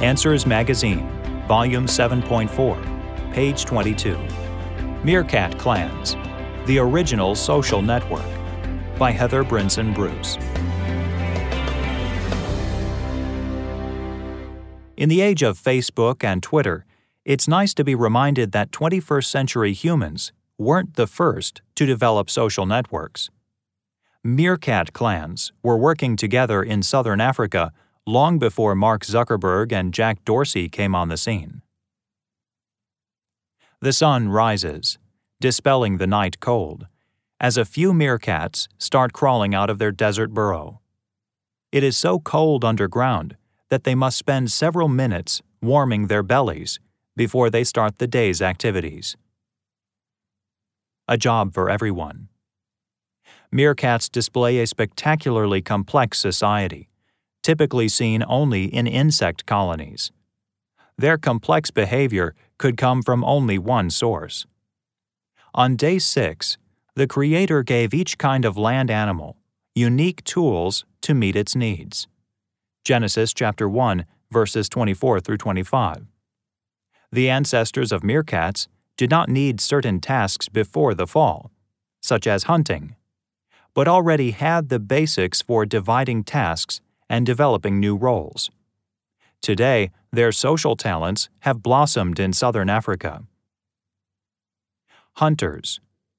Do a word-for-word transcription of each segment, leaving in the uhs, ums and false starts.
Answers Magazine, Volume seven point four, page twenty-two. Meerkat Clans, The Original Social Network, by Heather Brinson Bruce. In the age of Facebook and Twitter, it's nice to be reminded that twenty-first century humans weren't the first to develop social networks. Meerkat clans were working together in southern Africa long before Mark Zuckerberg and Jack Dorsey came on the scene. The sun rises, dispelling the night cold, as a few meerkats start crawling out of their desert burrow. It is so cold underground that they must spend several minutes warming their bellies before they start the day's activities. A job for everyone. Meerkats display a spectacularly complex society, typically seen only in insect colonies. Their complex behavior could come from only one source. On day six, the Creator gave each kind of land animal unique tools to meet its needs. Genesis chapter one, verses twenty-four through twenty-five. The ancestors of meerkats did not need certain tasks before the fall, such as hunting, but already had the basics for dividing tasks and developing new roles. Today, their social talents have blossomed in southern Africa. Hunters.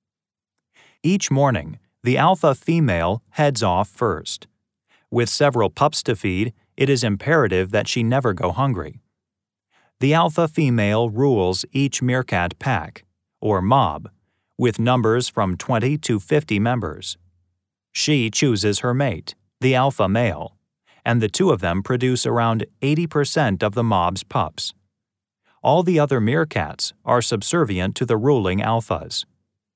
Each morning, the alpha female heads off first. With several pups to feed, it is imperative that she never go hungry. The alpha female rules each meerkat pack, or mob, with numbers from twenty to fifty members. She chooses her mate, the alpha male, and the two of them produce around eighty percent of the mob's pups. All the other meerkats are subservient to the ruling alphas.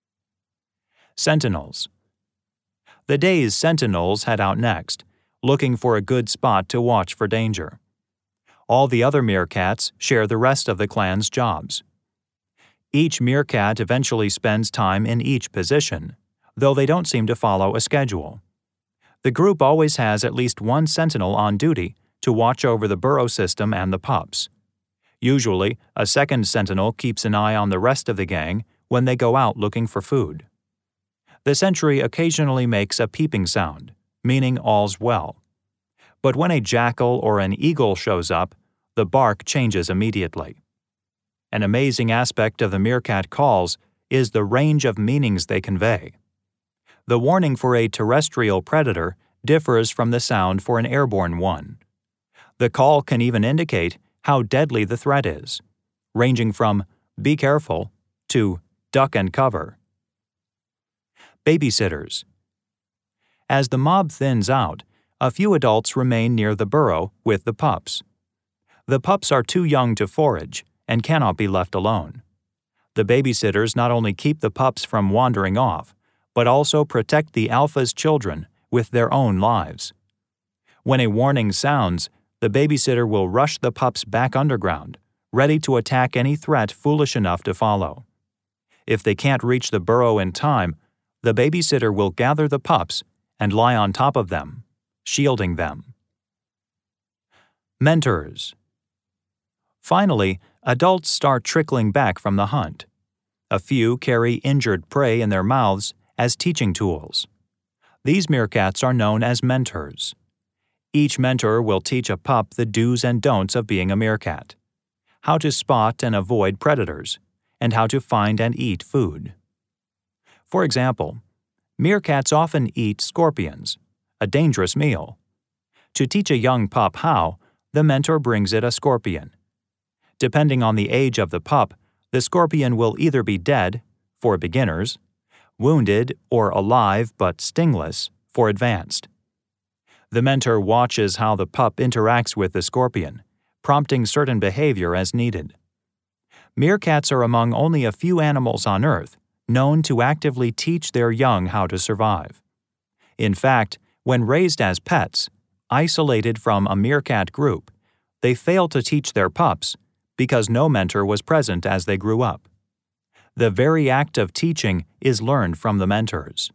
Sentinels. The day's sentinels head out next, looking for a good spot to watch for danger. All the other meerkats share the rest of the clan's jobs. Each meerkat eventually spends time in each position, though they don't seem to follow a schedule. The group always has at least one sentinel on duty to watch over the burrow system and the pups. Usually, a second sentinel keeps an eye on the rest of the gang when they go out looking for food. The sentry occasionally makes a peeping sound, meaning all's well. But when a jackal or an eagle shows up, the bark changes immediately. An amazing aspect of the meerkat calls is the range of meanings they convey. The warning for a terrestrial predator differs from the sound for an airborne one. The call can even indicate how deadly the threat is, ranging from "be careful" to "duck and cover." Babysitters. As the mob thins out, a few adults remain near the burrow with the pups. The pups are too young to forage and cannot be left alone. The babysitters not only keep the pups from wandering off, but also protect the alpha's children with their own lives. When a warning sounds, the babysitter will rush the pups back underground, ready to attack any threat foolish enough to follow. If they can't reach the burrow in time, the babysitter will gather the pups and lie on top of them, shielding them. Mentors. Finally, adults start trickling back from the hunt. A few carry injured prey in their mouths as teaching tools. These meerkats are known as mentors. Each mentor will teach a pup the do's and don'ts of being a meerkat, how to spot and avoid predators, and how to find and eat food. For example, meerkats often eat scorpions, a dangerous meal. To teach a young pup how, the mentor brings it a scorpion. Depending on the age of the pup, the scorpion will either be dead, for beginners, wounded or alive but stingless, for advanced. The mentor watches how the pup interacts with the scorpion, prompting certain behavior as needed. Meerkats are among only a few animals on Earth known to actively teach their young how to survive. In fact, when raised as pets, isolated from a meerkat group, they fail to teach their pups because no mentor was present as they grew up. The very act of teaching is learned from the mentors.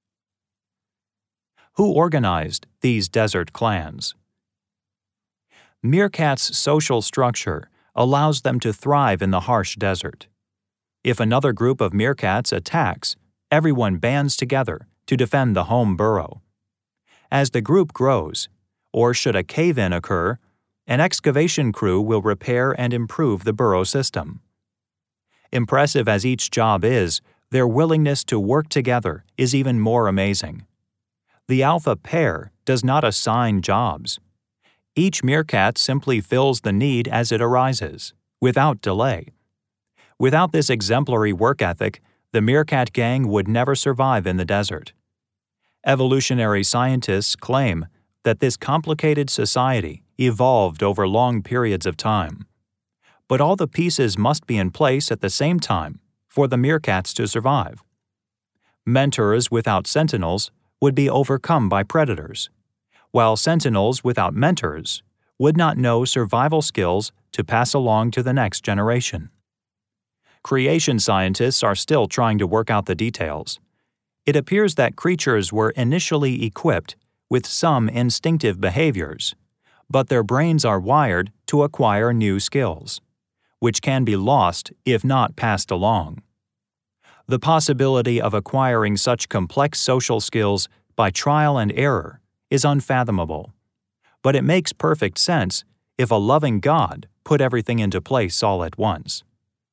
Who organized these desert clans? Meerkats' social structure allows them to thrive in the harsh desert. If another group of meerkats attacks, everyone bands together to defend the home burrow. As the group grows, or should a cave-in occur, an excavation crew will repair and improve the burrow system. Impressive as each job is, their willingness to work together is even more amazing. The alpha pair does not assign jobs. Each meerkat simply fills the need as it arises, without delay. Without this exemplary work ethic, the meerkat gang would never survive in the desert. Evolutionary scientists claim that this complicated society evolved over long periods of time. But all the pieces must be in place at the same time for the meerkats to survive. Mentors without sentinels would be overcome by predators, while sentinels without mentors would not know survival skills to pass along to the next generation. Creation scientists are still trying to work out the details. It appears that creatures were initially equipped with some instinctive behaviors, but their brains are wired to acquire new skills, which can be lost if not passed along. The possibility of acquiring such complex social skills by trial and error is unfathomable, but it makes perfect sense if a loving God put everything into place all at once.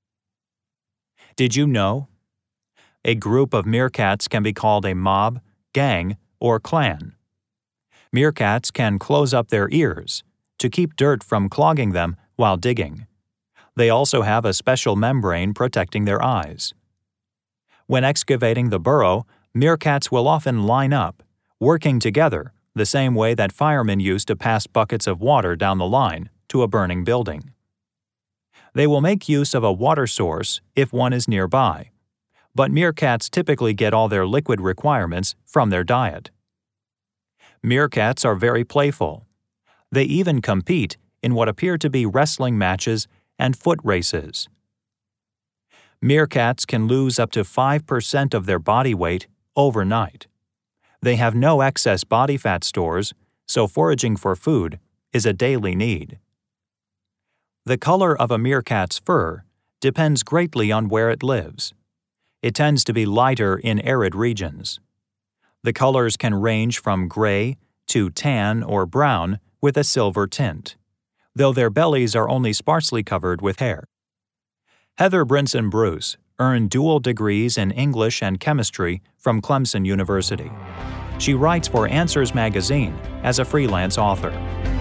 Did you know? A group of meerkats can be called a mob, gang, or clan. Meerkats can close up their ears to keep dirt from clogging them while digging. They also have a special membrane protecting their eyes. When excavating the burrow, meerkats will often line up, working together the same way that firemen used to pass buckets of water down the line to a burning building. They will make use of a water source if one is nearby, but meerkats typically get all their liquid requirements from their diet. Meerkats are very playful. They even compete in what appear to be wrestling matches and foot races. Meerkats can lose up to five percent of their body weight overnight. They have no excess body fat stores, so foraging for food is a daily need. The color of a meerkat's fur depends greatly on where it lives. It tends to be lighter in arid regions. The colors can range from gray to tan or brown with a silver tint, though their bellies are only sparsely covered with hair. Heather Brinson Bruce earned dual degrees in English and chemistry from Clemson University. She writes for Answers Magazine as a freelance author.